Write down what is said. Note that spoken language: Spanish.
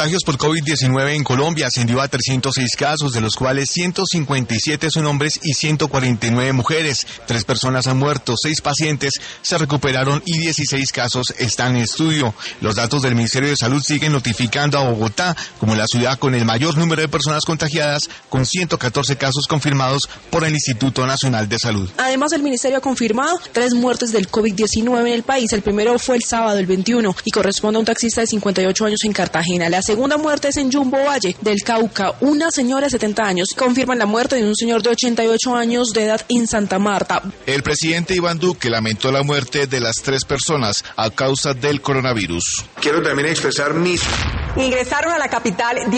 contagios por COVID-19 en Colombia ascendió a 306 casos, de los cuales 157 son hombres y 149 mujeres. 3 personas han muerto, 6 pacientes se recuperaron y 16 casos están en estudio. Los datos del Ministerio de Salud siguen notificando a Bogotá como la ciudad con el mayor número de personas contagiadas, con 114 casos confirmados por el Instituto Nacional de Salud. Además, el Ministerio ha confirmado 3 muertes del COVID-19 en el país. El primero fue el sábado, el 21, y corresponde a un taxista de 58 años en Cartagena. La segunda muerte es en Jumbo Valle, del Cauca. Una señora de 70 años. Confirman la muerte de un señor de 88 años de edad en Santa Marta. El presidente Iván Duque lamentó la muerte de las 3 personas a causa del coronavirus. Quiero también expresar mis... Ingresaron a la capital